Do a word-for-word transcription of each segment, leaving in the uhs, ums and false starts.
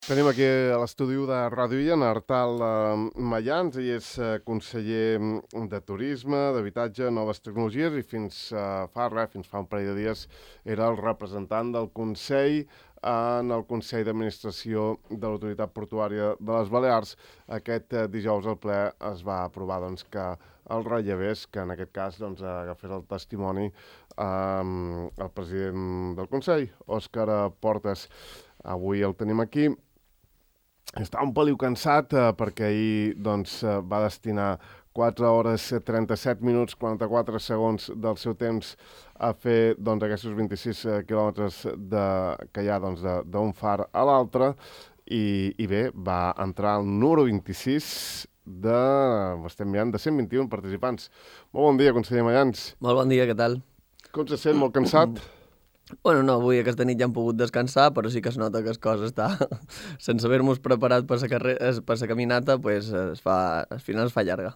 Tenim aquí a l'estudi de Ràdio Illa en Artal eh, Mayans, ell és eh, conseller de Turisme, d'Habitatge, Noves Tecnologies i fins eh, fa res, fins fa un parell de dies, era el representant del Consell en el Consell d'Administració de l'Autoritat Portuària de les Balears. Aquest eh, dijous al ple es va aprovar doncs, que el rellevés, que en aquest cas doncs, agafés el testimoni eh, el president del Consell, Òscar Portes. Avui el tenim aquí. Està un peliu cansat eh, perquè ahir doncs, eh, va destinar quatre hores, trenta-set minuts, quaranta-quatre segons del seu temps a fer doncs, aquests vint-i-sis eh, quilòmetres de, que hi ha doncs, d'un far a l'altre i, i bé, va entrar al número vint-i-sis de, estem mirant, de cent vint-i-un participants. Molt bon dia, conseller Mayans. Molt bon dia, què tal? Com se sent? Molt cansat? Bueno, no, avui aquesta nit ja hem pogut descansar, però sí que es nota que es cosa està... Sense haver-nos preparat per la carrer... per la caminata, pues, es fa... al final es fa llarga.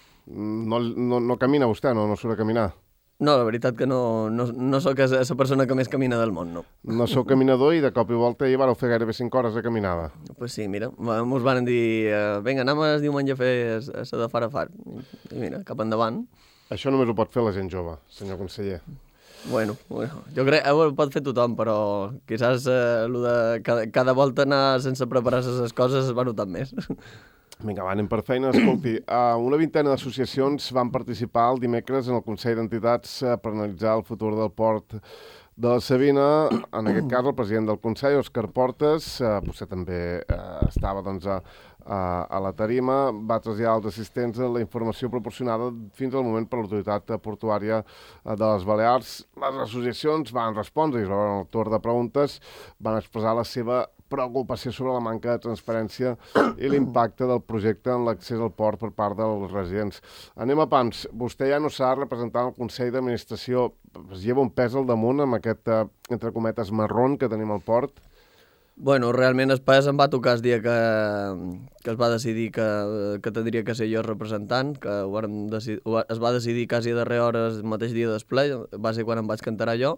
No, no, no camina vostè, no, no surt a caminar? No, la veritat que no, no, no sóc la persona que més camina del món, no. No sou caminador i de cop i volta hi vareu fer gairebé cinc hores de caminada. Pues sí, mira, mos van dir, uh, vinga, anem el diumenge a fer la de far a far. I mira, cap endavant. Això només ho pot fer la gent jove, senyor conseller. Bueno, bueno, jo crec que ho pot fer tothom, però quizás eh, lo de cada, cada volta anar sense preparar-se les coses es va notar més. Vinga, va, anem per feina. Escolti, uh, una vintena d'associacions van participar el dimecres en el Consell d'Entitats uh, per analitzar el futur del port de la Sabina. En aquest cas, el president del Consell, Òscar Portes, uh, vostè també uh, estava doncs, a, a, a la tarima, va traslladar als assistents la informació proporcionada fins al moment per l'autoritat portuària uh, de les Balears. Les associacions van respondre i es va veure el torn de preguntes, van expressar la seva preocupació sobre la manca de transparència i l'impacte del projecte en l'accés al port per part dels residents. Anem a pams. Vostè ja no s'ha representat al Consell d'Administració. Es lleva un pes al damunt amb aquest, eh, entre cometes, marron que tenim al port? Bueno, realment el pes em va tocar el dia que, que es va decidir que, que tindria que ser jo representant, que ho vàrem decidir, ho, es va decidir quasi a darrere hores el mateix dia del ple, va ser quan em vaig cantar jo.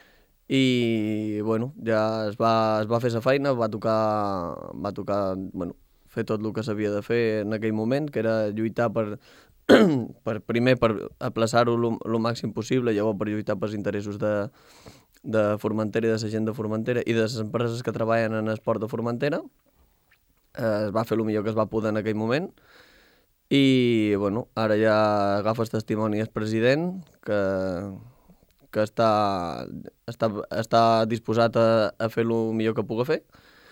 I, bueno, ja es va, es va fer la feina, va tocar, va tocar bueno, fer tot el que s'havia de fer en aquell moment, que era lluitar per, per primer per aplaçar-ho el màxim possible, llavors per lluitar pels interessos de, de Formentera i de la gent de Formentera i de les empreses que treballen en el port de Formentera. Eh, es va fer el millor que es va poder en aquell moment. I, bueno, ara ja agafa el testimoni el president, que... que està, està, està disposat a, a fer el millor que pugui fer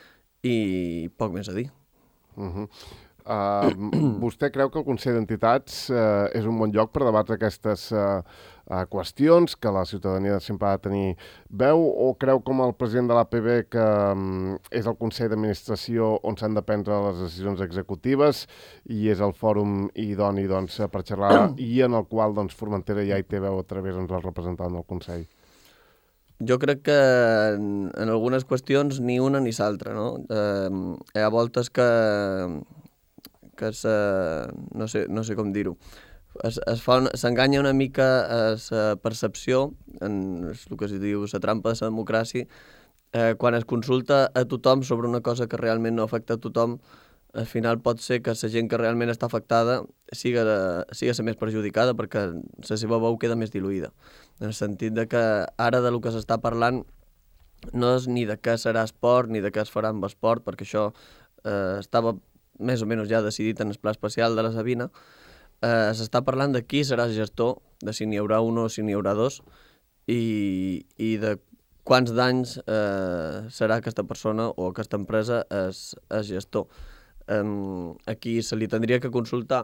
i poc més a dir. Uh-huh. uh, vostè creu que el Consell d'Entitats uh, és un bon lloc per debatre aquestes uh, uh, qüestions, que la ciutadania sempre ha de tenir veu, o creu com el president de l'A P B que um, és el Consell d'Administració on s'han de prendre les decisions executives i és el fòrum idoni doncs, per xerrar i en el qual doncs, Formentera ja hi té veu a través doncs, del representant del Consell? Jo crec que en, en algunes qüestions ni una ni l'altra, no? Eh, hi ha voltes que, que se, no sé, no sé com dir-ho, es, es fa una, s'enganya una mica a la percepció, en el que es diu la trampa de la democràcia, eh, quan es consulta a tothom sobre una cosa que realment no afecta a tothom, al final pot ser que la gent que realment està afectada siga, siga la més perjudicada perquè la seva veu queda més diluïda. En el sentit de que ara de lo que s'està parlant no és ni de què serà esport ni de què es farà amb esport, perquè això eh, estava més o menys ja decidit en el pla especial de la Sabina. Eh, s'està parlant de qui serà gestor, de si n'hi haurà un o si n'hi haurà dos, i, i de quants danys eh, serà aquesta persona o aquesta empresa és, és gestor. Um, aquí se li tindria que consultar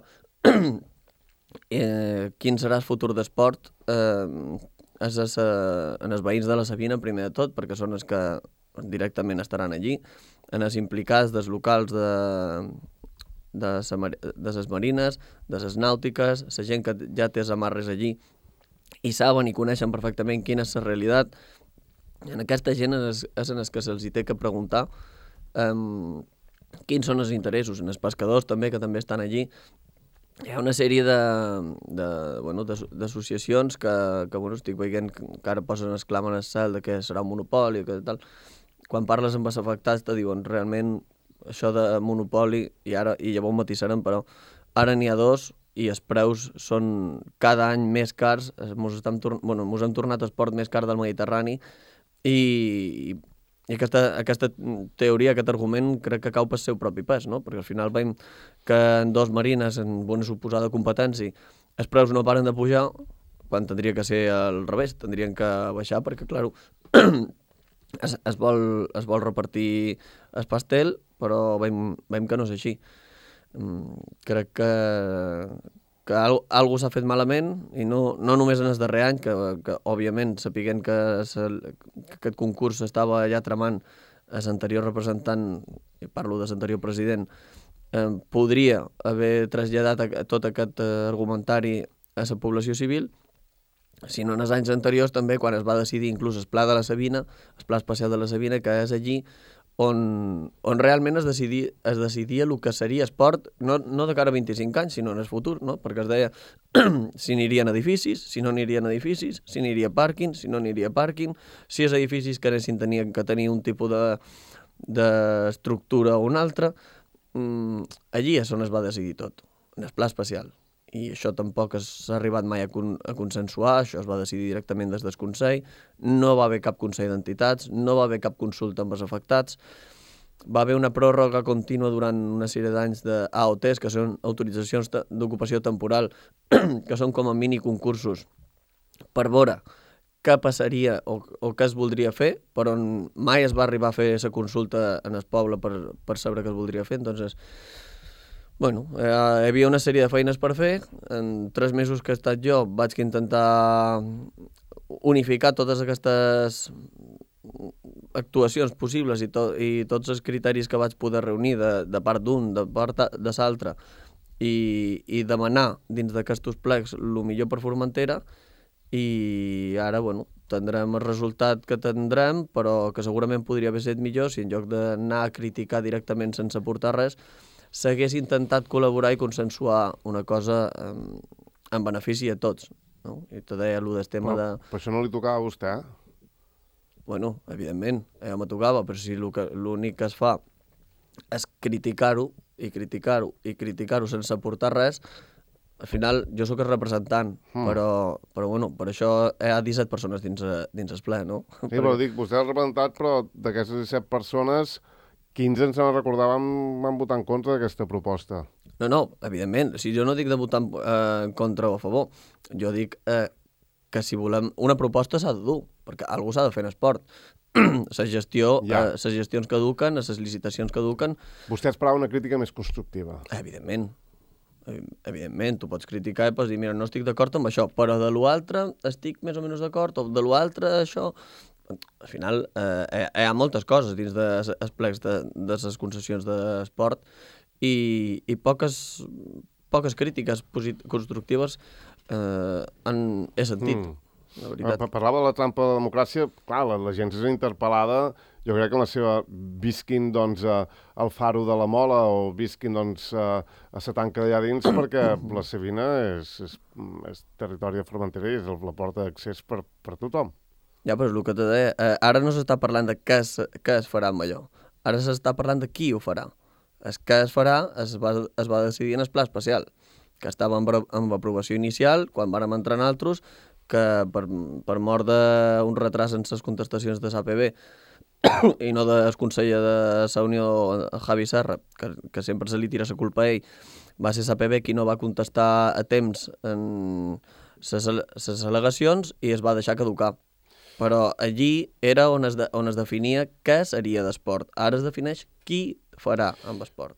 eh, quin serà el futur d'esport eh, és a sa, en els veïns de la Sabina, primer de tot, perquè són els que directament estaran allí, en els implicats dels locals de, de, sa, de les marines, de les nàutiques, la gent que ja té els amarres allí i saben i coneixen perfectament quina és la realitat. En aquesta gent és, és en els que se'ls té que preguntar um, quins són els interessos, en els pescadors també, que també estan allí. Hi ha una sèrie de, de, bueno, d'associacions que, que bueno, estic veient que ara posen el clam en el cel de que serà un monopoli, que tal. Quan parles amb els afectats te diuen realment això de monopoli, i ara i llavors ho matisarem, però ara n'hi ha dos i els preus són cada any més cars, mos, estem tor bueno, mos hem tornat el port més car del Mediterrani i, i aquesta, aquesta teoria, aquest argument, crec que cau pel seu propi pes, no? Perquè al final veiem que en dos marines, en una suposada competència, els preus no paren de pujar, quan tindria que ser al revés, tindrien que baixar, perquè, clar, es, es, vol, es vol repartir el pastel, però veiem, veiem que no és així. Mm, crec que, que al, algú s'ha fet malament, i no, no només en el darrer any, que, que òbviament, sapiguent que, se, que aquest concurs estava ja tramant l'anterior representant, i parlo de l'anterior president, eh, podria haver traslladat a, a tot aquest eh, argumentari a la població civil, sinó en els anys anteriors també, quan es va decidir inclús el Pla de la Sabina, el Pla Especial de la Sabina, que és allí on, on realment es decidia, es decidia el que seria esport, no, no de cara a vint-i-cinc anys, sinó en el futur, no? Perquè es deia si n'irien edificis, si no n'irien edificis, si n'hiria pàrquing, si no n'hiria pàrquing, si els edificis que anessin tenien que tenir un tipus de d'estructura o un altre. Mm, allí és on es va decidir tot, en el Pla Especial. I això tampoc s'ha arribat mai a, con a consensuar, això es va decidir directament des del Consell, no va haver cap Consell d'Entitats, no va haver cap consulta amb els afectats, va haver una pròrroga contínua durant una sèrie d'anys d'A O Ts, que són autoritzacions d'ocupació temporal, que són com a mini concursos, per veure què passaria o, o què es voldria fer, però mai es va arribar a fer la consulta en el poble per, per saber què es voldria fer, entonces... Bueno, eh, hi havia una sèrie de feines per fer. En tres mesos que he estat jo vaig intentar unificar totes aquestes actuacions possibles i, to i tots els criteris que vaig poder reunir de, de part d'un, de part de l'altre, i, i demanar dins d'aquests plecs el millor per Formentera, i ara, bueno, tindrem el resultat que tindrem, però que segurament podria haver estat millor si en lloc d'anar a criticar directament sense aportar res, s'hagués intentat col·laborar i consensuar una cosa eh, en benefici a tots, no? I te deia allò del tema de... Però això no li tocava a vostè, eh? Bueno, evidentment, ja me tocava, però si l'únic que es fa és criticar-ho, i criticar-ho, i criticar-ho sense aportar res, al final jo sóc el representant, mm. però, però bueno, per això hi ha disset persones dins, dins el ple, no? Sí, però dic, vostè ha representat, però d'aquestes disset persones... quinze ens en recordàvem van votar en contra d'aquesta proposta. No, no, evidentment. Si jo no dic de votar eh, en contra o a favor. Jo dic eh, que si volem... Una proposta s'ha de dur, perquè algú s'ha de fer en esport. La gestió, ja. eh, les gestions que eduquen, les licitacions que eduquen... Vostè esperava una crítica més constructiva. Evidentment. Evidentment, tu pots criticar i pots dir, mira, no estic d'acord amb això, però de l'altre estic més o menys d'acord, o de l'altre això... Al final eh, hi ha moltes coses dins dels plecs de, de les concessions d'esport i, i poques, poques crítiques constructives eh, han, he sentit, mm. la veritat. Parlava de la trampa de la democràcia, clar, la, la gent és interpel·lada, jo crec que en la seva visquin doncs, al faro de la Mola o visquin doncs, a la tanca d'allà dins, perquè la Sabina és, és, és territori de Formentera i és la porta d'accés per, per tothom. Ja, però és el que te deia. Eh, ara no s'està parlant de què es, què es farà amb allò. Ara s'està parlant de qui ho farà. El què es farà es va, es va decidir en el Pla Especial, que estava en, en aprovació inicial, quan vàrem entrar en altres, que per, per mort d'un retras en les contestacions de l'A P B i no del conseller de la Unió, Javi Serra, que, que sempre se li tira la culpa a ell, va ser l'A P B qui no va contestar a temps en les al·legacions i es va deixar caducar. Però allí era on es, de, on es definia què seria d'esport. Ara es defineix qui farà amb esport.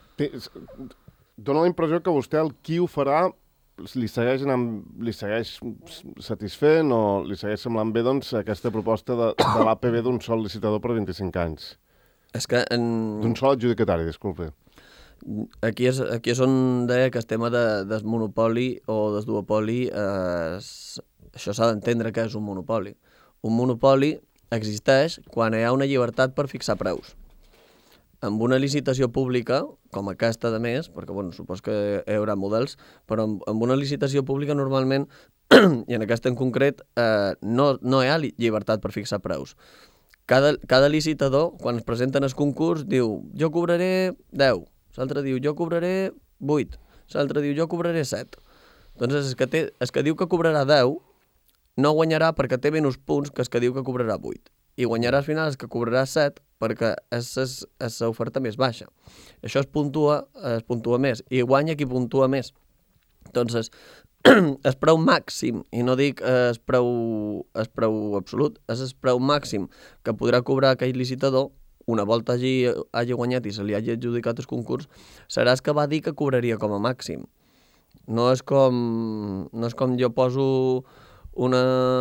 Dóna la impressió que vostè el qui ho farà li segueix, anant, li segueix satisfent o li segueix semblant bé doncs, aquesta proposta de, de l'A P B d'un sol licitador per vint-i-cinc anys. És que... En... D'un sol adjudicatari, disculpe. Aquí és, aquí és on deia que el tema de, del monopoli o del duopoli, eh, això s'ha d'entendre que és un monopoli. Un monopoli existeix quan hi ha una llibertat per fixar preus. Amb una licitació pública, com aquesta de més, perquè bueno, supos que hi haurà models, però amb, amb una licitació pública normalment, i en aquesta en concret, eh, no, no hi ha llibertat per fixar preus. cada, cada licitador, quan es presenten el concurs, diu, jo cobraré deu, l'altre diu, jo cobraré vuit, l'altre diu, jo cobraré set. Doncs el que, té, el que diu que cobrarà deu no guanyarà perquè té menys punts que el que diu que cobrarà vuit. I guanyarà al final el que cobrarà set perquè és l'oferta més baixa. Això es puntua, es puntua més, i guanya qui puntua més. Doncs el preu màxim, i no dic el preu, el preu absolut, és el preu màxim que podrà cobrar aquell licitador, una volta hagi, hagi guanyat i se li hagi adjudicat el concurs, serà el que va dir que cobraria com a màxim. No és com, no és com jo poso una,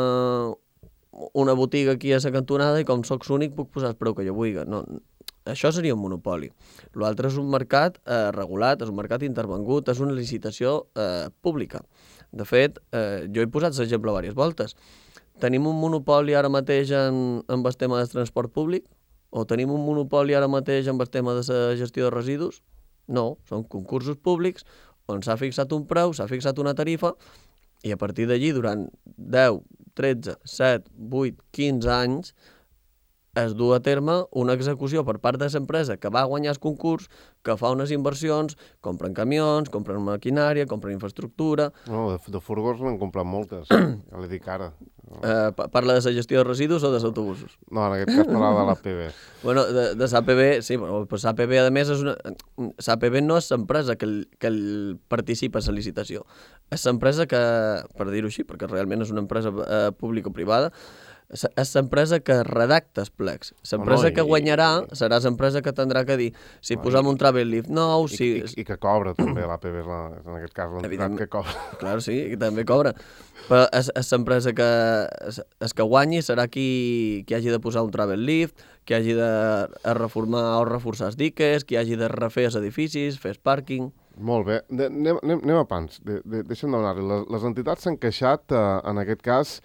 una botiga aquí a la cantonada i com soc l'únic puc posar el preu que jo vulgui. No, això seria un monopoli. L'altre és un mercat eh, regulat, és un mercat intervengut, és una licitació eh, pública. De fet, eh, jo he posat l'exemple diverses voltes. Tenim un monopoli ara mateix en, en el tema del transport públic? O tenim un monopoli ara mateix en el tema de la gestió de residus? No, són concursos públics on s'ha fixat un preu, s'ha fixat una tarifa, i a partir d'allí, durant deu, tretze, set, vuit, quinze anys, es du a terme una execució per part de l'empresa que va guanyar el concurs, que fa unes inversions, compren camions, compren maquinària, compren infraestructura... No, de, de furgons n'han comprat moltes, ja l'he dit ara. No. Eh, parla de la gestió de residus o dels autobusos? No, en aquest cas parlava de l'A P B. Bueno, de, de l'A P B, sí, però pues l'A P B, a més, és una... l'A P B no és l'empresa que, el, que el participa a la licitació. És l'empresa que, per dir-ho així, perquè realment és una empresa eh, pública o privada, és l'empresa que redacta els plecs. L'empresa que guanyarà serà l'empresa que tindrà que dir si posem un travel lift nou... I, i, i que cobra també l'A P B, en aquest cas l'entitat que cobra. Clar, sí, que també cobra. Però és, és l'empresa que... És que guanyi serà qui, qui hagi de posar un travel lift, qui hagi de reformar o reforçar els diques, qui hagi de refer els edificis, fer el pàrquing... Molt bé. De, anem, anem a pans. De, de, deixa'm demanar-li. Les, les entitats s'han queixat, eh, en aquest cas...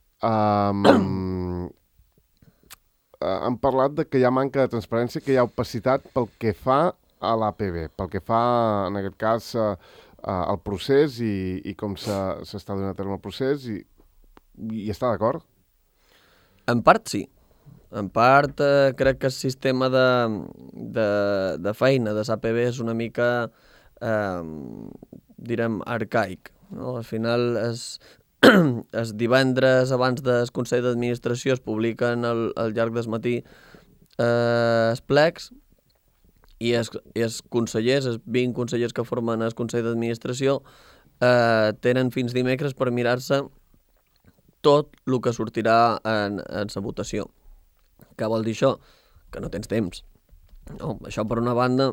Um, han parlat de que hi ha manca de transparència, que hi ha opacitat pel que fa a l'A P B, pel que fa, en aquest cas, uh, uh, al procés i, i com s'està donant a terme el procés, i, i està d'acord? En part sí. En part eh, crec que el sistema de, de, de feina de l'A P B és una mica, eh, direm, arcaic. No? Al final és... els divendres abans del Consell d'Administració es publiquen al, al llarg del matí eh, els plecs i els, i els consellers, els vint consellers que formen el Consell d'Administració eh, tenen fins dimecres per mirar-se tot el que sortirà en, en la votació. Què vol dir això? Que no tens temps. No, això per una banda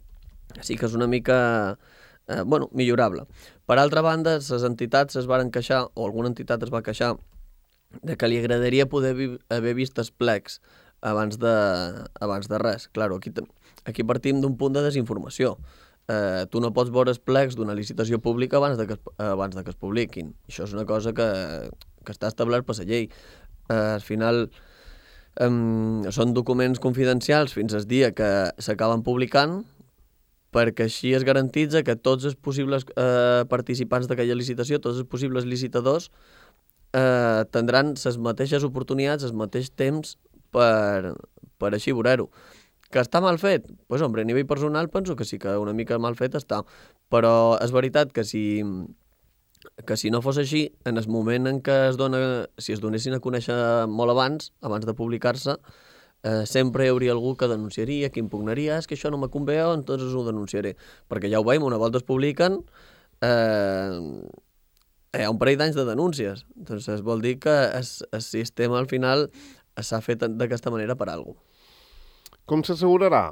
sí que és una mica... Eh, bueno, millorable. Per altra banda, les entitats es varen queixar, o alguna entitat es va queixar, de que li agradaria poder vi haver vist els plecs abans de, abans de res. Claro, aquí, aquí partim d'un punt de desinformació. Eh, tu no pots veure els plecs d'una licitació pública abans de que es, abans de que es publiquin. Això és una cosa que, que està establert per la llei. Eh, al final, eh, són documents confidencials fins al dia que s'acaben publicant, perquè així es garantitza que tots els possibles eh, participants d'aquella licitació, tots els possibles licitadors, eh, tindran les mateixes oportunitats, el mateix temps per, per així veure-ho. Que està mal fet? Doncs, pues, hombre, a nivell personal penso que sí que una mica mal fet està, però és veritat que si, que si no fos així, en el moment en què es dona, si es donessin a conèixer molt abans, abans de publicar-se, Eh, sempre hi hauria algú que denunciaria, que impugnaria, és que això no me convé, entonces ho denunciaré. Perquè ja ho veiem, una volta es publiquen, eh, hi ha un parell d'anys de denúncies. Entonces vol dir que el, el sistema al final s'ha fet d'aquesta manera per alguna cosa. Com s'assegurarà?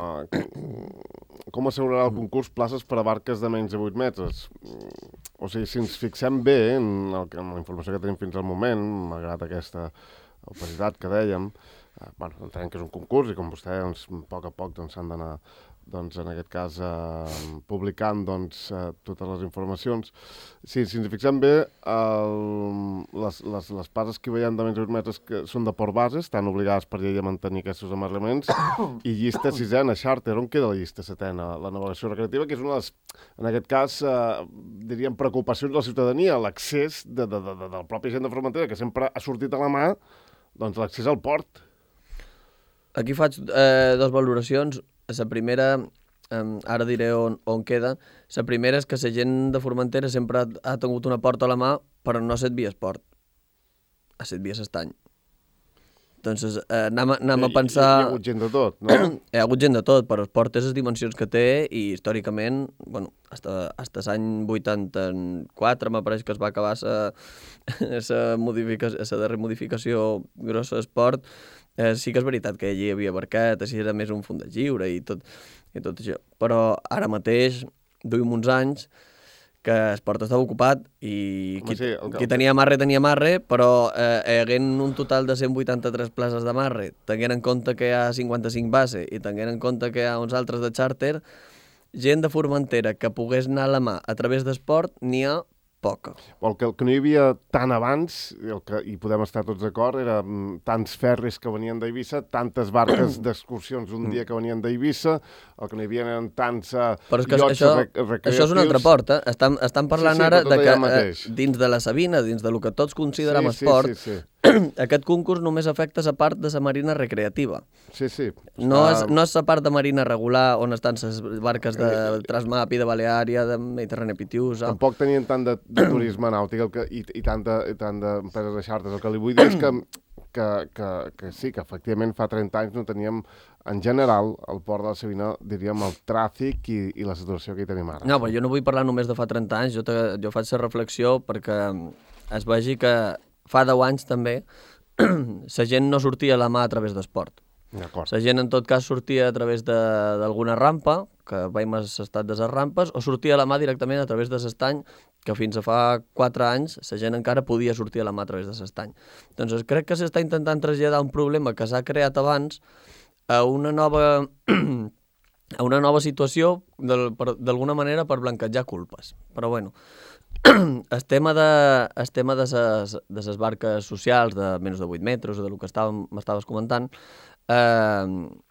Uh, com assegurarà el concurs places per a barques de menys de vuit metres? O sigui, si ens fixem bé en, el, en la informació que tenim fins al moment, malgrat aquesta opacitat que dèiem, Uh, bueno, entenem que és un concurs i com vostè, doncs, a poc a poc doncs, s'han d'anar, doncs, en aquest cas, uh, publicant doncs, uh, totes les informacions. Si, si ens fixem bé, el, les, les, les passes que hi veiem de menys de vuit metres que són de port base, estan obligades per llei a mantenir aquests amarraments, i llista sisena, xàrter, on queda la llista setena? La navegació recreativa, que és una de les, en aquest cas, uh, diríem, preocupacions de la ciutadania, l'accés de, de, de, de, del propi agent de Formentera, que sempre ha sortit a la mà, doncs l'accés al port. Aquí faig eh, dues valoracions. La primera, eh, ara diré on, on queda, la primera és que la gent de Formentera sempre ha, ha tingut una porta a la mà, però no set via esport, a set via s'estany. Entonces, eh, anem, anem a pensar... Hi, hi ha hagut gent de tot, no? Hi ha hagut gent de tot, però esport té les dimensions que té i històricament, bueno, hasta, hasta l'any vuitanta-quatre m'apareix que es va acabar la modificació, la darrera modificació grossa d'esport. Eh, sí que és veritat que allí hi havia barquetes i era més un fons de lliure i tot, i tot això, però ara mateix duim uns anys que l'esport estava ocupat i qui, sí, el, qui tenia marre tenia marre, però eh, haguent un total de cent vuitanta-tres places de marre, tenint en compte que hi ha cinquanta-cinc base i tenint en compte que hi ha uns altres de xàrter, gent de Formentera que pogués anar a la mà a través d'esport n'hi ha poca. El que, el que no hi havia tant abans, el que hi podem estar tots d'acord, era mm, tants ferris que venien d'Eivissa, tantes barques d'excursions un dia que venien d'Eivissa, el que no hi havia eren tants uh, però és que llocs això, rec recreatius. Això és una altra porta. Estan, estan parlant sí, sí, ara de que eh, dins de la Sabina, dins de lo que tots considerem sí, esport, sí, sí, sí. aquest concurs només afecta la part de la marina recreativa. Sí, sí. No és, no és la part de marina regular on estan les barques de Transmap i de Baleària, de Mediterrani Pitiusa. Tampoc tenien tant de, de turisme nàutic el que, i, i tant d'empreses de, de xartes. El que li vull dir és que, que, que, que sí, que efectivament fa trenta anys no teníem, en general, al port de la Sabina, diríem, el tràfic i, i la situació que hi tenim ara. No, però jo no vull parlar només de fa trenta anys, jo, te, jo faig la reflexió perquè es vegi que fa deu anys també la gent no sortia a la mà a través d'esport. La gent en tot cas sortia a través d'alguna rampa, que veiem l'estat de les rampes, o sortia a la mà directament a través de l'estany, que fins a fa quatre anys la gent encara podia sortir a la mà a través de l'estany. Doncs crec que s'està intentant traslladar un problema que s'ha creat abans a una nova, a una nova situació, d'alguna manera per blanquejar culpes. Però bueno, el tema de, el tema de ses, de ses barques socials de menys de vuit metres, o de lo que m'estaves comentant, eh,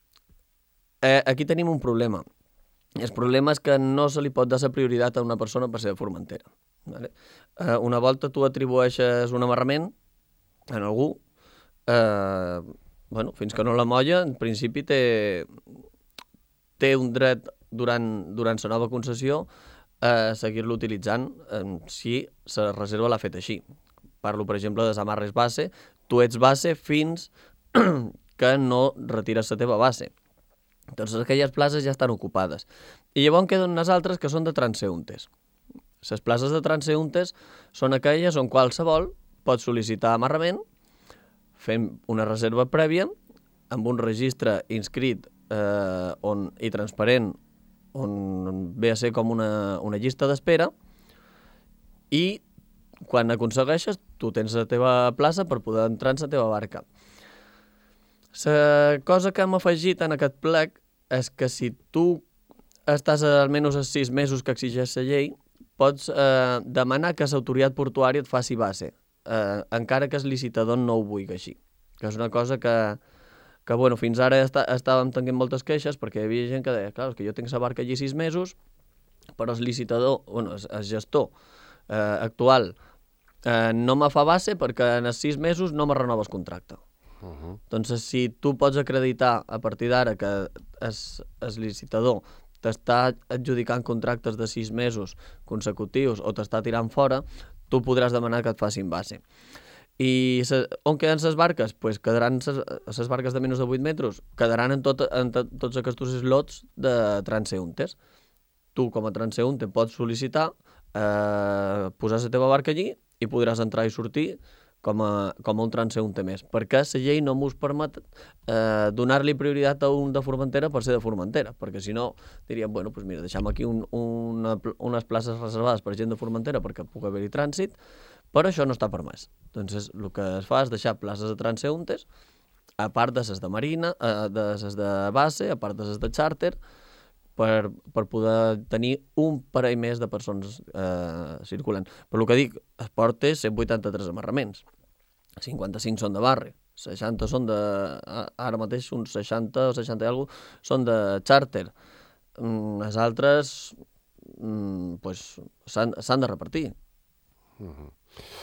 eh, aquí tenim un problema. El problema és que no se li pot dar la prioritat a una persona per ser de Formentera. Vale? Eh, una volta tu atribueixes un amarrament a algú, eh, bueno, fins que no la molla, en principi té, té un dret durant, durant la nova concessió a seguir-lo utilitzant eh, si la reserva l'ha fet així. Parlo, per exemple, de amarres base. Tu ets base fins que no retires la teva base. Doncs aquelles places ja estan ocupades. I llavors queden unes altres que són de transeuntes. Les places de transeuntes són aquelles on qualsevol pot sol·licitar amarrament, fent una reserva prèvia, amb un registre inscrit eh, on, i transparent, on ve a ser com una, una llista d'espera, i quan aconsegueixes tu tens la teva plaça per poder entrar en la teva barca. La cosa que hem afegit en aquest plec és que si tu estàs almenys els sis mesos que exigeix la llei, pots eh, demanar que l'autoritat portuària et faci base, eh, encara que el licitador no ho vulgui així. Que és una cosa que, que bueno, fins ara està, estàvem tenint moltes queixes perquè hi havia gent que deia, clar, és que jo tinc la barca allí sis mesos, però el licitador, bueno, el gestor eh, actual eh, no me fa base perquè en els sis mesos no me renova el contracte. Uh -huh. Doncs si tu pots acreditar a partir d'ara que el licitador t'està adjudicant contractes de sis mesos consecutius o t'està tirant fora, tu podràs demanar que et facin base. I se, on queden les barques? Pues quedaran les barques de menys de vuit metres, quedaran en, tot, en to, tots aquests slots de transeuntes. Tu, com a transeunte, pots sol·licitar eh, posar la teva barca allí i podràs entrar i sortir com a, com a un transeunte més, perquè la llei no mos permet eh, donar-li prioritat a un de Formentera per ser de Formentera, perquè si no diríem, bueno, doncs mira, deixem aquí un, una, unes places reservades per gent de Formentera perquè pugui haver-hi trànsit, però això no està permès. Doncs el que es fa és deixar places de transeuntes, a part de les de marina, eh, de les de base, a part de les de xàrter, per, per poder tenir un parell més de persones eh, circulant. Per el que dic, esport té cent vuitanta-tres amarraments, cinquanta-cinc són de barri, seixanta són de... ara mateix uns seixanta o seixanta i alguna cosa són de xàrter. Mm, les altres mm, pues, s'han de repartir. Uh-huh.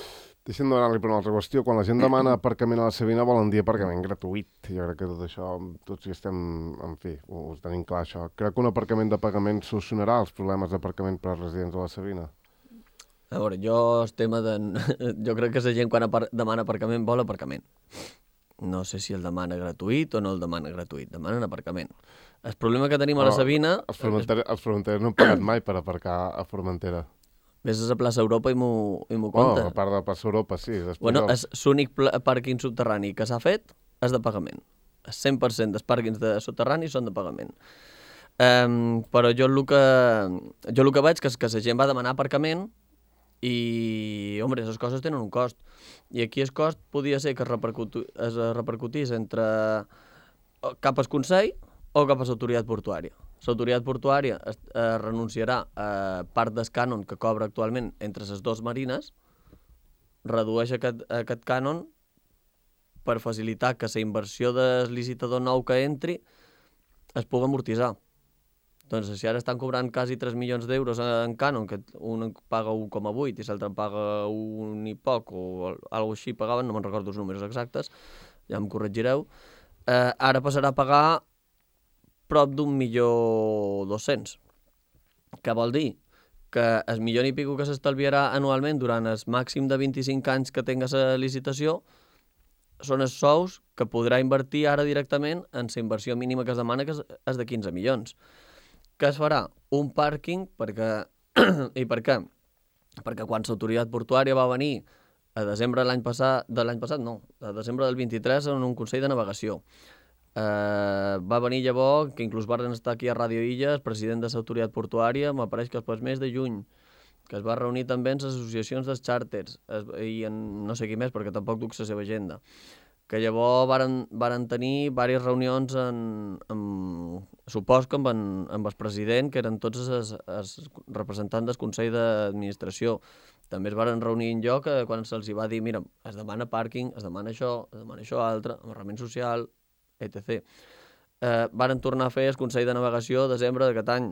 Deixem d'anar-li per una altra qüestió. Quan la gent demana aparcament a la Savina volen dir aparcament gratuït. Jo crec que tot això, tots hi estem, en fi, ho, ho tenim clar, això. Crec que un aparcament de pagament solucionarà els problemes d'aparcament per als residents de la Savina. A veure, jo el tema de... jo crec que la gent quan apar... demana aparcament vol aparcament. No sé si el demana gratuït o no el demana gratuït, demanen aparcament. El problema que tenim a la Savina... Els fronterers, els fronterers no han pagat mai per aparcar a Formentera. Ves a la plaça Europa i m'ho conta. Oh, a part de la plaça Europa, sí. Bueno, els... l'únic pàrquing subterrani que s'ha fet és de pagament. El cent per cent dels pàrquings de subterrani són de pagament. Um, però jo el que, jo el que veig que és que la gent va demanar aparcament i, home, les coses tenen un cost. I aquí el cost podia ser que es, repercutu... es repercutís entre cap al Consell o cap a l'autoritat portuària. L'autoritat portuària es, eh, renunciarà a part del cànon que cobra actualment entre les dues marines, redueix aquest, aquest cànon per facilitar que la inversió del licitador nou que entri es pugui amortitzar. Doncs si ara estan cobrant quasi tres milions d'euros en cànon, que un paga un coma vuit i l'altre paga un i poc, o alguna així pagaven, no me'n recordo els números exactes, ja em corregireu, eh, ara passarà a pagar prop d'un milió dos-cents. Què vol dir? Que el milió i pico que s'estalviarà anualment durant el màxim de vint-i-cinc anys que tenga la licitació són els sous que podrà invertir ara directament en la inversió mínima que es demana, que és de quinze milions. Què es farà? Un pàrquing, perquè... I per què? Perquè quan l'autoritat portuària va venir a desembre de l'any passat, de l'any passat no, a desembre del vint-i-tres en un Consell de Navegació, Uh, va venir llavors, que inclús van estar aquí a Ràdio Illa, el president de l'autoritat portuària, m'apareix que el mes de juny, que es va reunir també amb les associacions dels xàrters es, i en no sé qui més, perquè tampoc duc la seva agenda, que llavors varen, varen tenir diverses reunions en, amb, supos que amb, en, amb el president, que eren tots els, els representants del Consell d'Administració. També es varen reunir en lloc que quan se'ls va dir, mira, es demana pàrquing, es demana això, es demana això altre, amarrament social, etcètera. Eh, varen tornar a fer el Consell de Navegació a desembre d'aquest any.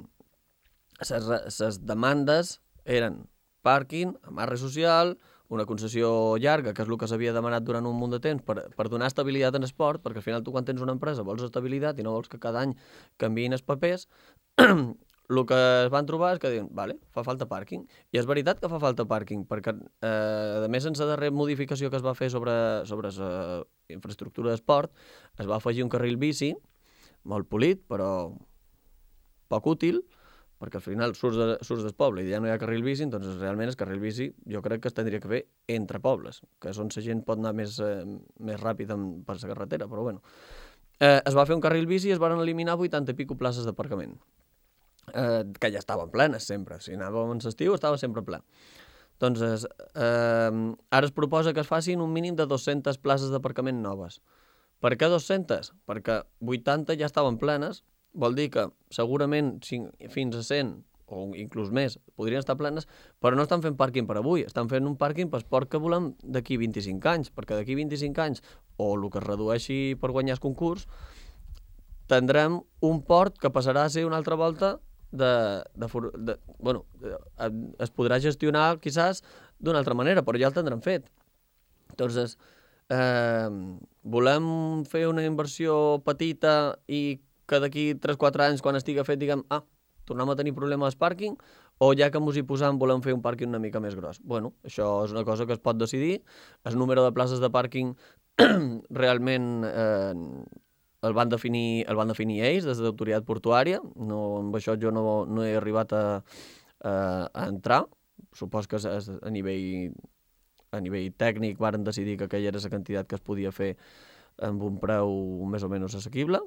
Les demandes eren pàrquing, amarre social, una concessió llarga, que és el que s'havia demanat durant un munt de temps per, per donar estabilitat en esport, perquè al final tu quan tens una empresa vols estabilitat i no vols que cada any canviïn els papers. El que es van trobar és que diuen, vale, fa falta pàrquing. I és veritat que fa falta pàrquing, perquè eh, a més en la darrera modificació que es va fer sobre, sobre la infraestructura d'esport, es va afegir un carril bici, molt polit, però poc útil, perquè al final surts, de, surts del poble i ja no hi ha carril bici, doncs realment el carril bici jo crec que es tindria que fer entre pobles, que és on la gent pot anar més, eh, més ràpid amb, per la carretera, però bueno. Eh, es va fer un carril bici i es van eliminar vuitanta i pico places d'aparcament. Eh, que ja estaven plenes sempre, si anàvem en l'estiu estava sempre ple. Doncs eh, ara es proposa que es facin un mínim de dues-centes places d'aparcament noves. Per què dues-centes? Perquè vuitanta ja estaven plenes, vol dir que segurament fins a cent o inclús més podrien estar plenes, però no estan fent pàrquing per avui, estan fent un pàrquing per esport que volem d'aquí vint-i-cinc anys, perquè d'aquí vint-i-cinc anys, o el que es redueixi per guanyar el concurs, tindrem un port que passarà a ser una altra volta de, de, de, bueno, de, es podrà gestionar, quizás, d'una altra manera, però ja el tindrem fet. Entonces, eh, volem fer una inversió petita i que d'aquí tres o quatre anys, quan estigui fet, diguem, ah, tornem a tenir problemes de pàrquing, o ja que mos hi posam volem fer un pàrquing una mica més gros. Bueno, això és una cosa que es pot decidir. El número de places de pàrquing realment eh, el van definir, el van definir ells des de l'autoritat portuària. No, amb això jo no, no he arribat a, a, a entrar. Supos que a, a nivell a nivell tècnic varen decidir que aquella era la quantitat que es podia fer amb un preu més o menys assequible.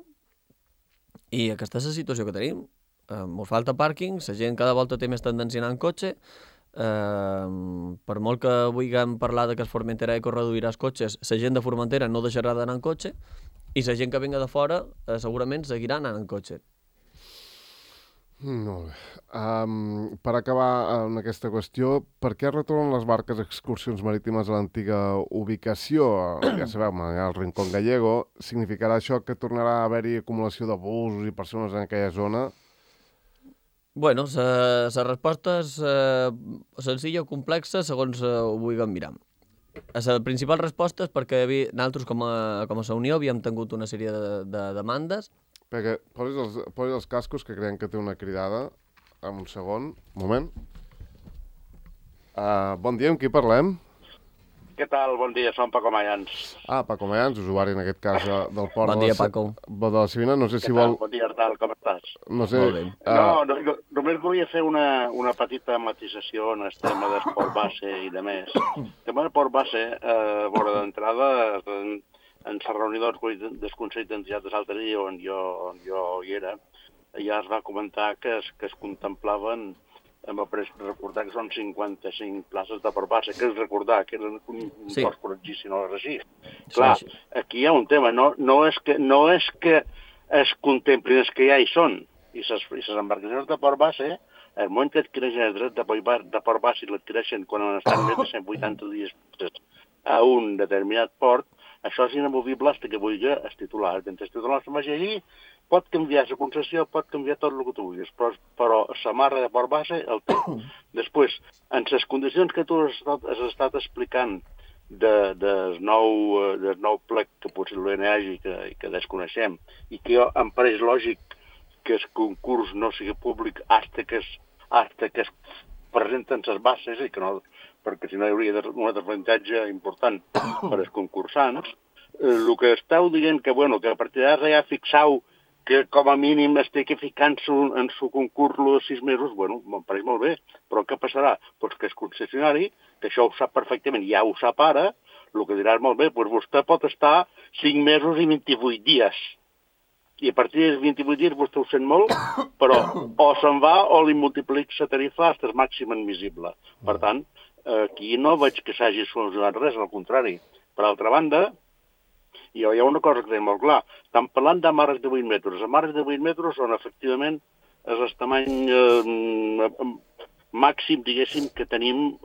I aquesta és la situació que tenim. Eh, mos falta pàrquing, la gent cada volta té més tendència a anar en cotxe. Eh, per molt que vulguem parlar de que es Formentera Eco reduirà els cotxes, la gent de Formentera no deixarà d'anar en cotxe i la gent que vinga de fora eh, segurament seguirà anant en cotxe. Molt bé. Um, per acabar en aquesta qüestió, per què retornen les barques excursions marítimes a l'antiga ubicació? Ja sabeu, el Rincón Gallego. Significarà això que tornarà a haver-hi acumulació de busos i persones en aquella zona? Bueno, la resposta és eh, senzilla o complexa segons eh, ho vulguem mirar. la principal resposta és perquè vi, nosaltres com a, com a la Unió havíem tingut una sèrie de, de demandes. Perquè posis els, posis els cascos, que creiem que té una cridada. En un segon. Un moment. Uh, bon dia, amb qui parlem? Què tal? Bon dia, som Paco Mayans. Ah, Paco Mayans, usuari en aquest cas del port bon de, dia, la, Paco. de la Sabina. No sé Què si tal? vol... Bon dia, Artal, com estàs? No sé... Molt bé. Uh... No, no, no, només volia fer una, una petita matisació en el tema d'esport base i de més. El tema d'esport base, eh, vora d'entrada, en, en la reunió del Consell d'Entitats l'altre dia, on jo, on jo hi era, ja es va comentar que es, que es contemplaven, hem après recordar que són cinquanta-cinc places de per base, que és recordar que eren un Sí. cos corregir si no és així. Clar, Sí, sí. aquí hi ha un tema, no, no, és que, no és que es contemplin els que ja hi són, i les embarcacions de port base, el moment que adquireixen el dret de, de port base i l'adquireixen quan han estat més de cent vuitanta dies a un determinat port, això és inamovible fins que vulgui el titular. Mentre el titular se'n vagi allí, pot canviar la concessió, pot canviar tot el que tu vulguis, però, però la marra de port base el té. Després, en les condicions que tu has estat, has estat explicant de, del nou, del nou plec que possiblement hi hagi que, que desconeixem, i que jo em pareix lògic que el concurs no sigui públic fins que es, fins que es presenten les bases, i que no, perquè si no hi hauria un desavantatge important per als concursants. Eh, el que esteu dient que, bueno, que a partir d'ara ja fixeu que com a mínim estigui ficant-se en su concurs de sis mesos, bueno, me'n pareix molt bé, però què passarà? Doncs que el concessionari, que això ho sap perfectament, ja ho sap ara, el que dirà és molt bé, doncs vostè pot estar cinc mesos i vint-i-vuit dies. I a partir dels vint-i-vuit dies vostè ho sent molt, però o se'n va o li multiplica la tarifa fins al màxim admissible. Per tant, aquí no veig que s'hagi solucionat res, al contrari. Per altra banda, hi ha una cosa que tenim molt clar. Estem parlant de mares de vuit metres. Les mares de vuit metres són, efectivament, el tamany eh, màxim, diguéssim, que tenim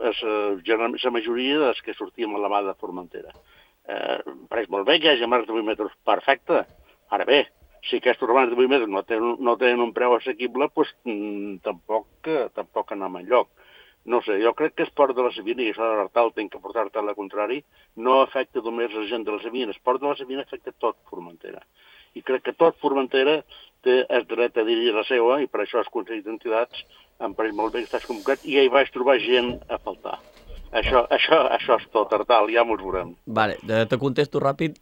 la majoria dels que sortim a la vada de Formentera. Eh, pareix molt bé que hi hagi mares de vuit metres, perfecte. Ara bé, si aquests mares de vuit metres no tenen, no tenen un preu assequible, doncs mm, tampoc, tampoc anem enlloc. No sé, jo crec que el port de la Sabina, i això de l'Artal tinc que portar-te al contrari, no afecta només la gent de la Sabina. El port de la Sabina afecta tot Formentera. I crec que tot Formentera té el dret a dir la seva, i per això els Consells d'Entitats em pareix molt bé que estàs convocat, i ja hi vaig trobar gent a faltar. Això, això, això és tot, Artal, ja mos veurem. Vale, te contesto ràpid.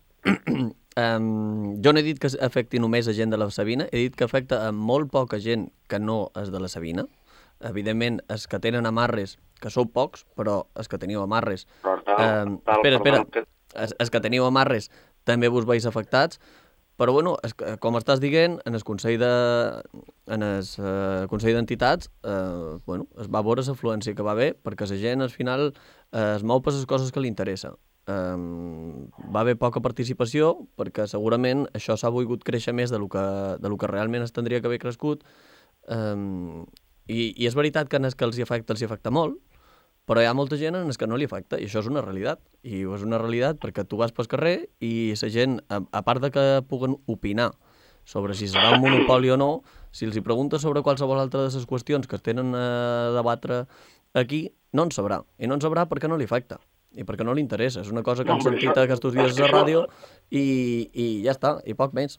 um, jo no he dit que afecti només a gent de la Sabina, he dit que afecta a molt poca gent que no és de la Sabina. Evidentment, els que tenen amarres, que sou pocs, però els que teniu amarres... Però, tal, eh, tal, espera, espera, que... els, els que teniu amarres també vos veis afectats, però bueno, es, com estàs dient, en el Consell de, en el uh, Consell d'Entitats eh, bueno, es va veure l'afluència que va haver, perquè la gent al final eh, es mou per les coses que li interessa. Um, va haver poca participació, perquè segurament això s'ha volgut créixer més de lo que, de lo que realment es tindria que haver crescut. Um, I, I és veritat que en els que els hi afecta, els hi afecta molt, però hi ha molta gent en els que no li afecta, i això és una realitat. I és una realitat perquè tu vas pel carrer i la gent, a, a part de que puguen opinar sobre si serà un monopoli o no, si els hi preguntes sobre qualsevol altra de les qüestions que es tenen a debatre aquí, no en sabrà. I no en sabrà perquè no li afecta i perquè no li interessa. És una cosa que hem sentit aquests dies a la ràdio i, i ja està, i poc més.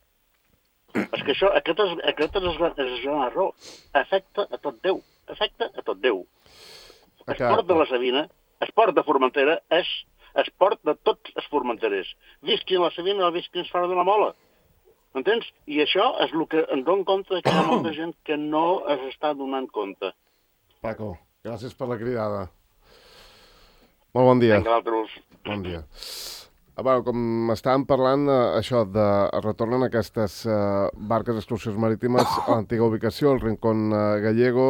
És que això, aquest és, aquest és, és una raó. Afecta a tot Déu. Afecta a tot Déu. El port de la Sabina, el port de Formentera, és el port de tots els formenterers. Visquin la Sabina o visquin fora de la Mola. Entens? I això és el que em dono compte que hi ha molta gent que no es està donant compte. Paco, gràcies per la cridada. Molt bon dia. Vinga, l'altre. Bon dia. Ah, bueno, com estàvem parlant, eh, això de retornen aquestes eh, barques d'excursions marítimes a l'antiga ubicació, el Rincón eh, Gallego.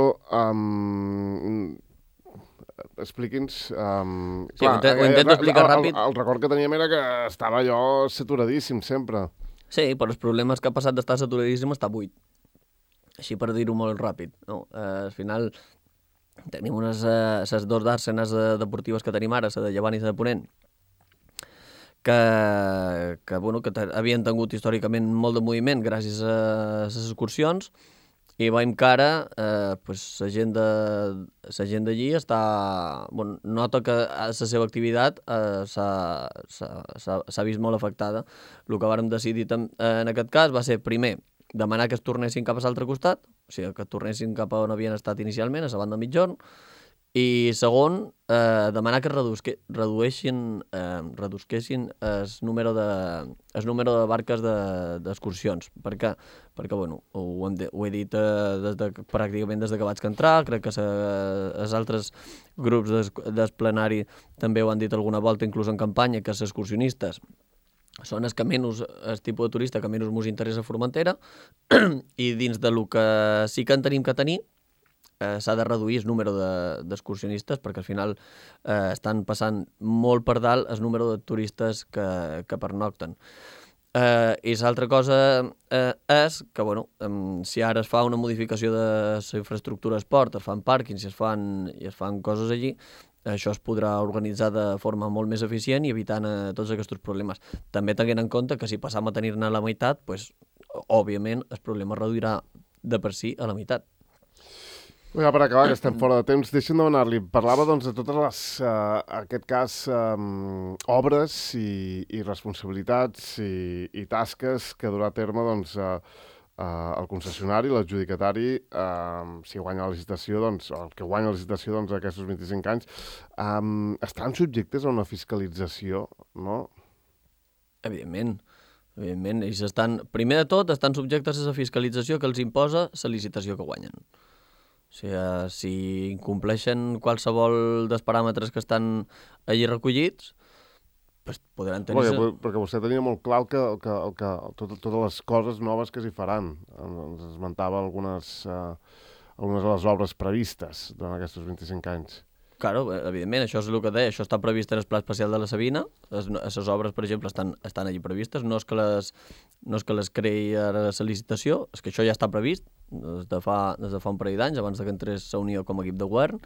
Um, Expliqui'ns... Um, sí, clar, ho, ho intento explicar el, ràpid. El, el record que teníem era que estava allò saturadíssim sempre. Sí, però els problemes que ha passat d'estar saturadíssim està buit. Així per dir-ho molt ràpid. No? Eh, al final tenim unes eh, les dues dàrsenes deportives que tenim ara, la de Llevant i la de Ponent, que, que, bueno, que havien tingut històricament molt de moviment gràcies a les excursions, I veiem que ara eh, pues, la gent de- la gent d'allí està... Bueno, nota que la seva activitat eh, s'ha s'ha- s'ha- s'ha vist molt afectada. El que vàrem decidir tam- eh, en aquest cas va ser, primer, demanar que es tornessin cap a l'altre costat, o sigui, que tornessin cap a on havien estat inicialment, a la banda mitjorn, i segon, eh, demanar que redusque, redueixin, eh, redusquessin el número de, el número de barques d'excursions. De, per què? Perquè, bueno, ho, hem de, ho he dit eh, des de, pràcticament des de que vaig entrar, crec que els altres grups des, del plenari també ho han dit alguna volta, inclús en campanya, que els excursionistes són els que menys, el tipus de turista que menys ens interessa a Formentera, i dins de lo que sí que en tenim que tenir, eh, s'ha de reduir el número d'excursionistes, de, perquè al final eh, estan passant molt per dalt el número de turistes que, que pernocten. Eh, I l'altra cosa eh, és que, bueno, um, si ara es fa una modificació de la infraestructura d'esport, es fan pàrquings i es fan, i es fan coses allí, això es podrà organitzar de forma molt més eficient i evitant eh, tots aquests problemes. També tenint en compte que si passam a tenir-ne la meitat, pues, òbviament el problema es reduirà de per si a la meitat. Ja per acabar, que estem fora de temps, deixa'm demanar-li, parlava doncs de totes les, uh, en aquest cas, um, obres i, i responsabilitats i, i tasques que durà a terme doncs, uh, uh, el concessionari, l'adjudicatari, uh, si guanya la licitació, doncs, el que guanya la licitació doncs, aquests vint-i-cinc anys, um, estan subjectes a una fiscalització, no? Evidentment. Evidentment, ells estan, primer de tot, estan subjectes a la fiscalització que els imposa la licitació que guanyen. O sigui, si incompleixen qualsevol dels paràmetres que estan allí recollits, pues podran tenir... Perquè, perquè vostè tenia molt clar el que, el que, el que, tot, totes les coses noves que s'hi faran. Ens esmentava algunes, uh, algunes de les obres previstes durant aquests vint-i-cinc anys. Claro, evidentment, això és el que deia, això està previst en el Pla Especial de la Sabina, les obres, per exemple, estan, estan allí previstes, no és que les, no és que les creï ara la licitació, és que això ja està previst des de fa, des de fa un parell d'anys, abans que entrés la Unió com a equip de govern.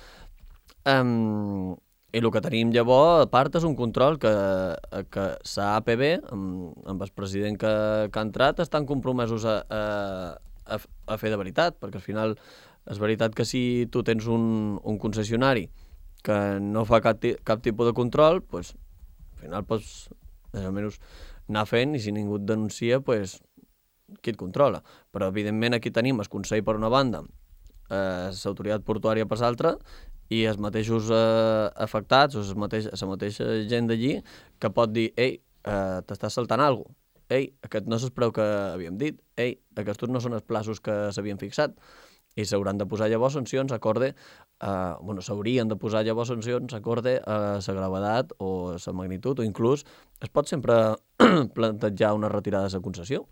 Um, I el que tenim llavors, a part, és un control que, que la A P B, amb, amb el president que, que ha entrat, estan compromesos a, a, a, a fer de veritat, perquè al final és veritat que si tu tens un, un concessionari que no fa cap, cap tipus de control, pues, al final pots més o menys anar fent i si ningú et denuncia, pues, qui et controla. Però evidentment aquí tenim el Consell per una banda, eh, l'autoritat portuària per l'altra, i els mateixos eh, afectats o la mateixa, la mateixa gent d'allí que pot dir, ei, eh, t'estàs saltant alguna cosa, ei, aquest no és el preu que havíem dit, ei, aquests no són els plaços que s'havien fixat. I s'hauran de posar llavors sancions acorde, eh, bueno, s'haurien de posar llavors sancions acorde a la gravetat o la magnitud, o inclús es pot sempre plantejar una retirada de la concessió.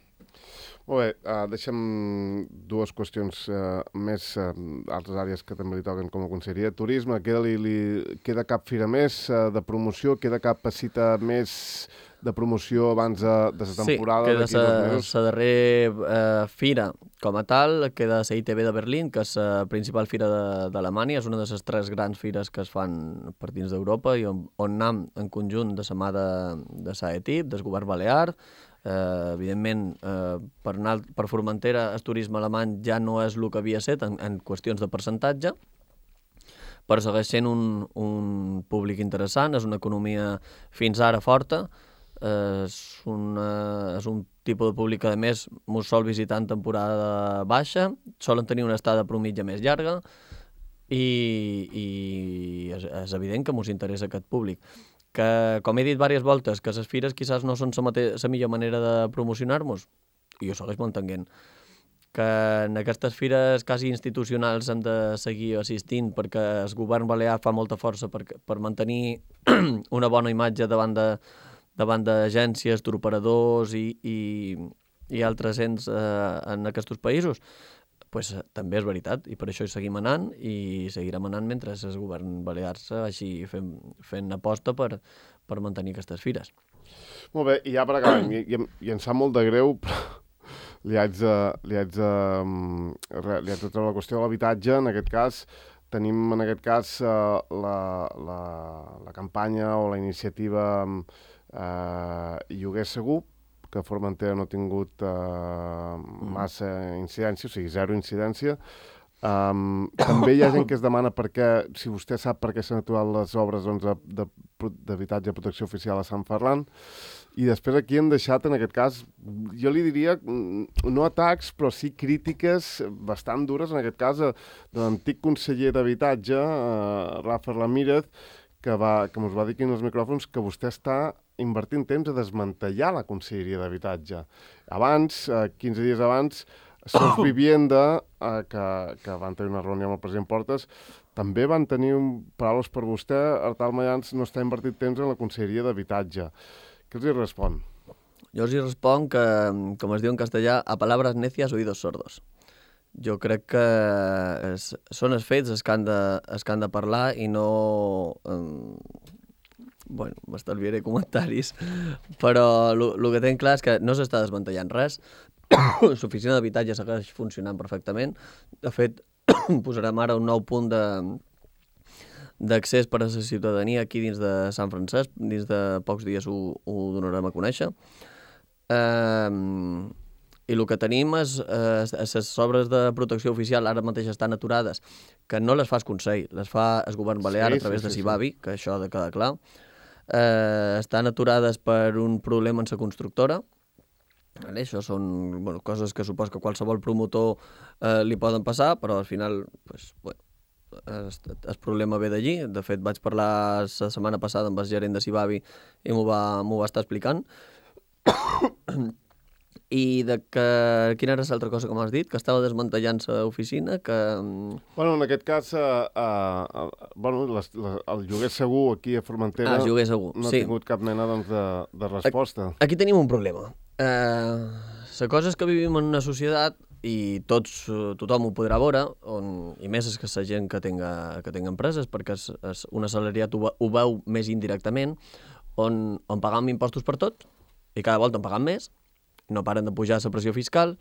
Molt bé, uh, deixa'm dues qüestions uh, més, uh, altres àrees que també li toquen com a conselleria. Turisme, queda, li, li, queda cap fira més uh, de promoció, queda cap cita més de promoció abans de, de la temporada? Sí, queda la darrera eh, fira com a tal, queda la I T B de Berlín, que és la principal fira d'Alemanya, és una de les tres grans fires que es fan per dins d'Europa i on, on anem en conjunt de la mà de, de l'A E T I P, del govern balear. Eh, evidentment, eh, per, anar, per Formentera el turisme alemany ja no és el que havia estat en, en qüestions de percentatge, però segueix sent un, un públic interessant, és una economia fins ara forta, eh, és, una, és un tipus de públic que a més mos sol visitar en temporada baixa, solen tenir una estada promitja més llarga i, i és, és evident que mos interessa aquest públic. Que, com he dit diverses voltes, que les fires quizás no són la millor manera de promocionar-nos, i jo segueix mantenint. Que en aquestes fires quasi institucionals hem de seguir assistint perquè el govern balear fa molta força per, per mantenir una bona imatge davant de davant d'agències, turoperadors i, i, i altres ens eh, en aquests països. Pues, també és veritat, i per això hi seguim anant i seguirem anant mentre el govern balear així fent, fent aposta per, per mantenir aquestes fires. Molt bé, i ja per acabar, i, i, i em sap molt de greu, però li haig de, li haig de, li haig de treure la qüestió de l'habitatge. En aquest cas, tenim en aquest cas uh, la, la, la campanya o la iniciativa uh, Lloguer Segur, que Formentera no ha tingut uh, massa incidència, o sigui, zero incidència. Um, també hi ha gent que es demana per què, si vostè sap per què s'han aturat les obres doncs, d'habitatge de protecció oficial a Sant Ferran. I després aquí hem deixat, en aquest cas, jo li diria, no atacs, però sí crítiques bastant dures, en aquest cas, de l'antic conseller d'habitatge, uh, Rafa Ramírez, que, va, que ens va dir aquí en els micròfons que vostè està invertint temps a desmantellar la Conselleria d'Habitatge. Abans, uh, quinze dies abans, Sos Vivienda, eh, que, que van tenir una reunió amb el president Portes, també van tenir un, paraules per vostè, Artal Mayans no està invertit temps en la Conselleria d'Habitatge. Què els hi respon? Jo els hi responc que, com es diu en castellà, a palabras necias, oídos sordos. Jo crec que es, són els fets els que han de, els que han de parlar i no... Eh, bueno, m'estalviaré comentaris, però el que tinc clar és que no s'està desmantellant res. L'oficina d'habitatge segueix funcionant perfectament. De fet, posarem ara un nou punt de d'accés per a la ciutadania aquí dins de Sant Francesc. Dins de pocs dies ho, ho donarem a conèixer. Um, I el que tenim és uh, les obres de protecció oficial ara mateix estan aturades, que no les fa el Consell, les fa el govern balear sí, a través sí, de Cibavi, sí, sí. Que això ha de quedar clar. Uh, estan aturades per un problema en la constructora. Vale, això són bueno, coses que supos que qualsevol promotor eh, li poden passar, però al final pues, bueno, el, el problema ve d'allí. De fet, vaig parlar la setmana passada amb el gerent de Cibavi i m'ho va, m'ho va estar explicant. I de que... Quina era l'altra cosa que m'has dit? Que estava desmantellant l'oficina, que... Bueno, en aquest cas, uh, uh, bueno, les, les, el lloguer segur aquí a Formentera ah, lloguer segur. no ha sí. tingut cap mena doncs, de, de resposta. Aquí tenim un problema. La uh, cosa és que vivim en una societat i tots, tothom ho podrà veure, on, i més és que la gent que tenga, que tenga empreses, perquè es, es, un assalariat ho, ho veu més indirectament, on, on pagam impostos per tot, i cada volta en pagam més, no paren de pujar la pressió fiscal,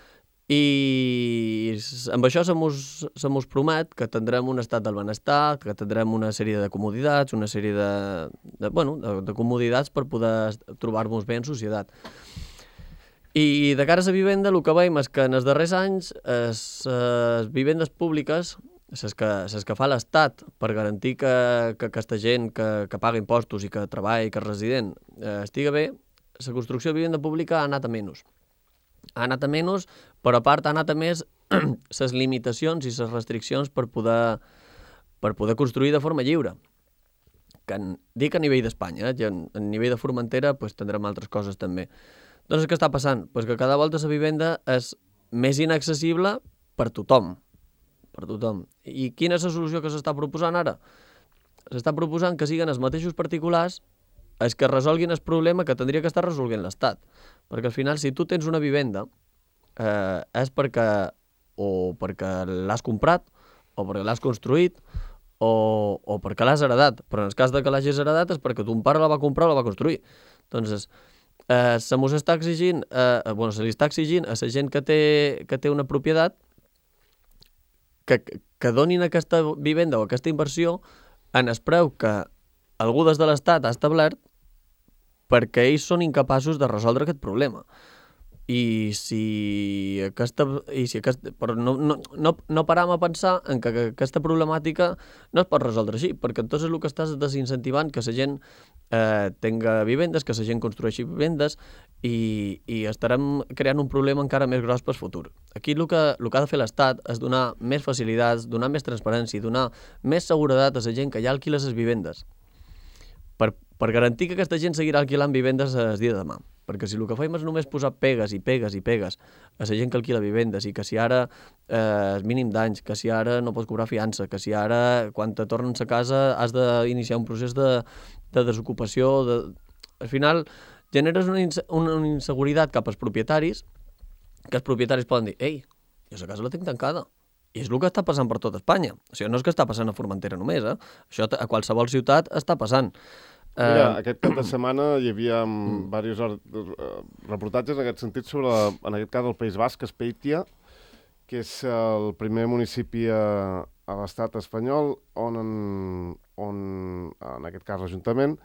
i amb això se mos, se mos promet que tindrem un estat del benestar, que tindrem una sèrie de comoditats, una sèrie de, de, bueno, de, de comoditats per poder trobar-nos bé en societat. I de cara a la vivenda, el que veiem és que en els darrers anys les vivendes públiques, les que, les que fa l'Estat per garantir que, que aquesta gent que, que paga impostos i que treballa i que és resident eh, estiga bé, la construcció de vivenda pública ha anat a menys. Ha anat a menys, però a part ha anat a més les limitacions i les restriccions per poder, per poder construir de forma lliure. Que en, dic a nivell d'Espanya, eh? En, a nivell de Formentera pues, tindrem altres coses també. Doncs què està passant? Pues que cada volta la vivenda és més inaccessible per tothom. Per tothom. I quina és la solució que s'està proposant ara? S'està proposant que siguin els mateixos particulars els que resolguin el problema que tindria que estar resolguent l'Estat. Perquè al final, si tu tens una vivenda, eh, és perquè o perquè l'has comprat, o perquè l'has construït, o, o perquè l'has heredat. Però en el cas de que l'hagis heredat és perquè ton pare la va comprar o la va construir. Doncs eh, se mos està exigint, eh, bueno, se li està exigint a la gent que té, que té una propietat que, que donin aquesta vivenda o aquesta inversió en el preu que algú des de l'Estat ha establert perquè ells són incapaços de resoldre aquest problema. I si aquesta... I si aquesta però no, no, no, no param a pensar en que, que aquesta problemàtica no es pot resoldre així, perquè entonces el que estàs desincentivant que la gent eh, tenga vivendes, que la gent construeixi vivendes i, i estarem creant un problema encara més gros per futur. Aquí el que, el que ha de fer l'Estat és donar més facilitats, donar més transparència, donar més seguretat a la gent que ja alquila les vivendes per, per garantir que aquesta gent seguirà alquilant vivendes el dia de demà. Perquè si el que fem és només posar pegues i pegues i pegues a la gent que alquila vivendes i que si ara eh, és mínim d'anys, que si ara no pots cobrar fiança, que si ara quan te tornes a casa has d'iniciar un procés de, de desocupació, de... al final generes una, inse una inseguretat cap als propietaris, que els propietaris poden dir ei, jo la casa la tinc tancada. I és el que està passant per tot Espanya. O sigui, no és que està passant a Formentera només, eh? Això a qualsevol ciutat està passant. Mira, uh, aquest cap de setmana hi havia um, diversos reportatges en aquest sentit sobre, en aquest cas, el País Basc, Azpeitia, que és el primer municipi a, a l'estat espanyol on, en, on, en aquest cas l'Ajuntament,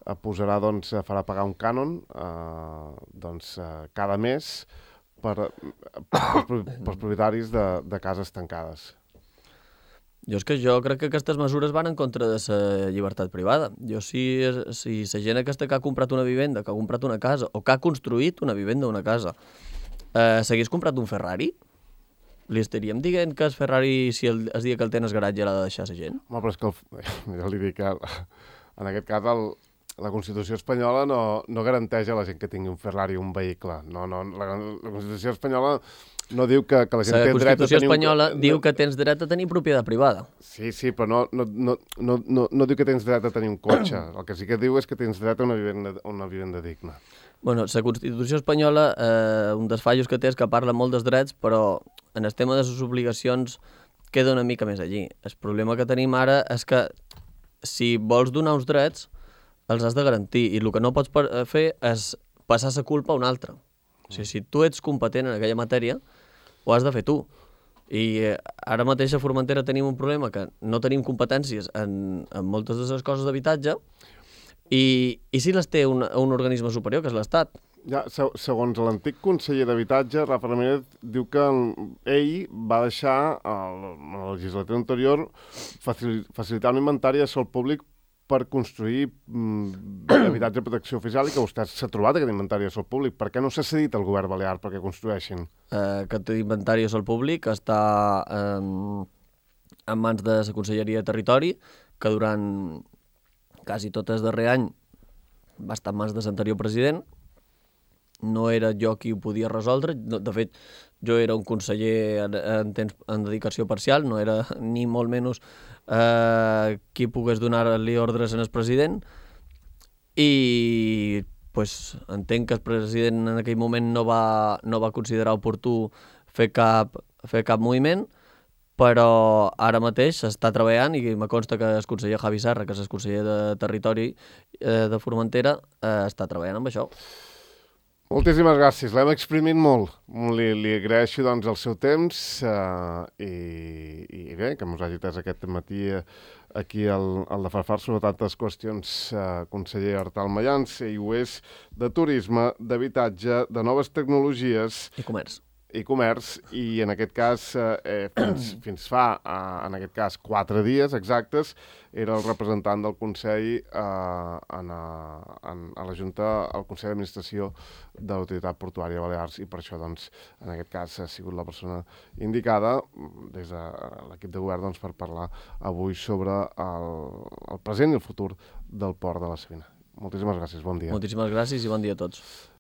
eh, posarà, doncs, eh, farà pagar un cànon eh, doncs, eh, cada mes per, per, per propietaris de, de cases tancades. Jo és que jo crec que aquestes mesures van en contra de la llibertat privada. Jo si, si la gent aquesta que ha comprat una vivenda, que ha comprat una casa, o que ha construït una vivenda o una casa, eh, s'hagués comprat un Ferrari, li estaríem dient que el Ferrari, si el, el dia que el tens al garatge, l'ha de deixar la gent? Home, però és que el, jo li dic que en aquest cas el, la Constitució espanyola no, no garanteix a la gent que tingui un Ferrari o un vehicle. No, no, la, la Constitució espanyola no diu que, que la gent la té dret a tenir... La Constitució espanyola un... diu que tens dret a tenir propietat privada. Sí, sí, però no, no, no, no, no, no diu que tens dret a tenir un cotxe. El que sí que diu és que tens dret a una vivenda, una vivenda digna. Bueno, la Constitució espanyola, eh, un dels fallos que té és que parla molt dels drets, però en el tema de les obligacions queda una mica més allí. El problema que tenim ara és que si vols donar uns drets, els has de garantir, i el que no pots fer és passar la culpa a un altre. O sigui, si tu ets competent en aquella matèria, ho has de fer tu. I eh, ara mateix a Formentera tenim un problema que no tenim competències en, en moltes de les coses d'habitatge, i, i si les té un, un organisme superior, que és l'Estat. Ja, segons l'antic conseller d'Habitatge, Rafa Ramírez, diu que ell va deixar, a la legislatura anterior, facil, facilitar un inventari de sòl públic per construir mm, habitatge de protecció oficial, i que vostè s'ha trobat aquest inventari de sòl públic. Per què no s'ha cedit al govern balear perquè construeixin? Eh, aquest inventari de sòl públic està eh, en mans de la Conselleria de Territori, que durant quasi tot el darrer any va estar en mans de l'anterior president. No era jo qui ho podia resoldre. De fet, jo era un conseller en, en, temps, en dedicació parcial, no era ni molt menys eh, qui pogués donar-li ordres al president. I pues, entenc que el president en aquell moment no va, no va considerar oportú fer cap, fer cap moviment, però ara mateix s'està treballant, i me consta que el conseller Javi Serra, que és el conseller de Territori eh, de Formentera, eh, està treballant amb això. Moltíssimes gràcies, l'hem exprimit molt. Li, li agraeixo, doncs, el seu temps eh, i, i bé, que mos hagi tès aquest matí eh, aquí al, al de Farfar sobre tantes qüestions, eh, conseller Artal Mayans, i ho és de turisme, d'habitatge, de noves tecnologies... I comerç. i comerç, i en aquest cas, eh, fins, fins fa, eh, en aquest cas, quatre dies exactes, era el representant del Consell eh, en, en, a la Junta, al Consell d'Administració de l'Autoritat Portuària de Balears, i per això, doncs, en aquest cas, ha sigut la persona indicada des de l'equip de govern, doncs, per parlar avui sobre el, el present i el futur del port de la Savina. Moltíssimes gràcies, bon dia. Moltíssimes gràcies i bon dia a tots.